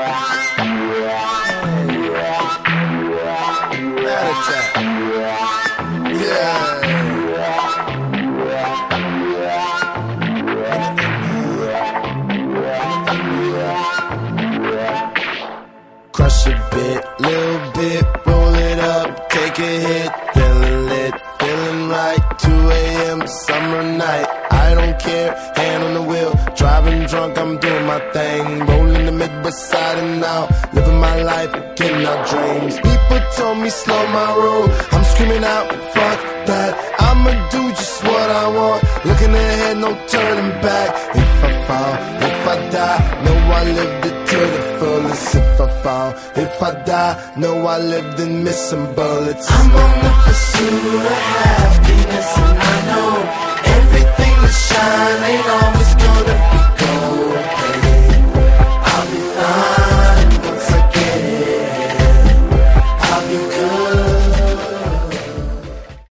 Crush a bit, little bit, roll it up, take a hit, feeling lit, feeling right, 2 a.m. summer night, I don't care, hand on the wheel, driving drunk, I'm doing my thing, rolling the mid-beside and out, living my life, getting our dreams. People told me slow my roll, I'm screaming out, fuck that, I'ma do just what I want, looking ahead, no turning back. If I fall, if I die, know I lived it to the fullest. If I fall, if I die, know I lived in missing bullets. I'm on the pursuit of happiness, and I know everything that shine ain't always gonna